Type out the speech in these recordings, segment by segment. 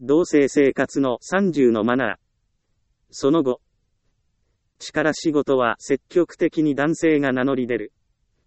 同性生活の30のマナー。その後、力仕事は積極的に男性が名乗り出る。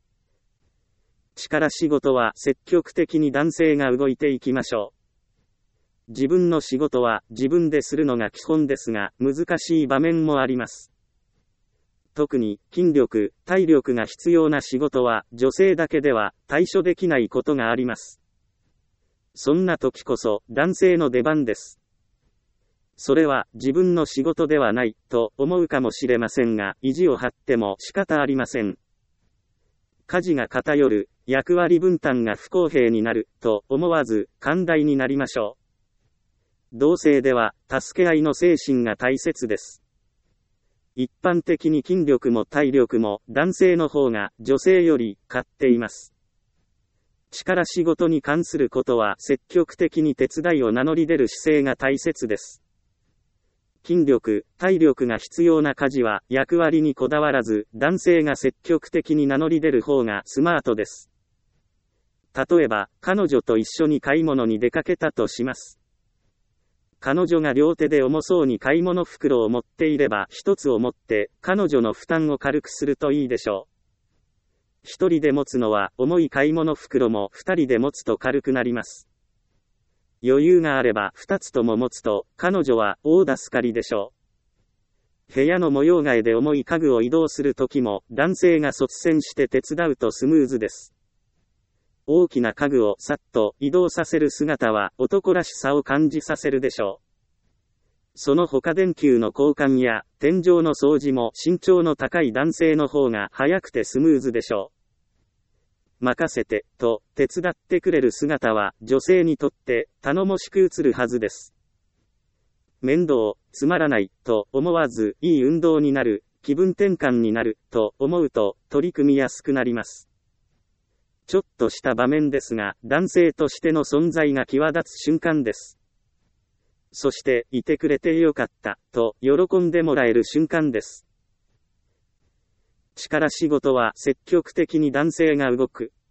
力仕事は積極的に男性が動いていきましょう。自分の仕事は自分でするのが基本ですが、難しい場面もあります。特に筋力、体力が必要な仕事は女性だけでは対処できないことがあります。そんな時こそ男性の出番です。それは自分の仕事ではないと思うかもしれませんが、意地を張っても仕方ありません。家事が偏る、役割分担が不公平になると思わず寛大になりましょう。同性では助け合いの精神が大切です。一般的に筋力も体力も男性の方が女性より勝っています。力仕事に関することは積極的に手伝いを名乗り出る姿勢が大切です。筋力、体力が必要な家事は役割にこだわらず男性が積極的に名乗り出る方がスマートです。例えば、彼女と一緒に買い物に出かけたとします。彼女が両手で重そうに買い物袋を持っていれば一つを持って彼女の負担を軽くするといいでしょう。一人で持つのは重い買い物袋も二人で持つと軽くなります。余裕があれば二つとも持つと彼女は大助かりでしょう。部屋の模様替えで重い家具を移動するときも男性が率先して手伝うとスムーズです。大きな家具をさっと移動させる姿は男らしさを感じさせるでしょう。その他電球の交換や天井の掃除も身長の高い男性の方が早くてスムーズでしょう。任せてと手伝ってくれる姿は女性にとって頼もしく映るはずです。面倒、つまらないと思わずいい運動になる、気分転換になると思うと取り組みやすくなります。ちょっとした場面ですが、男性としての存在が際立つ瞬間です。そして、いてくれてよかった、と喜んでもらえる瞬間です。力仕事は積極的に男性が動く。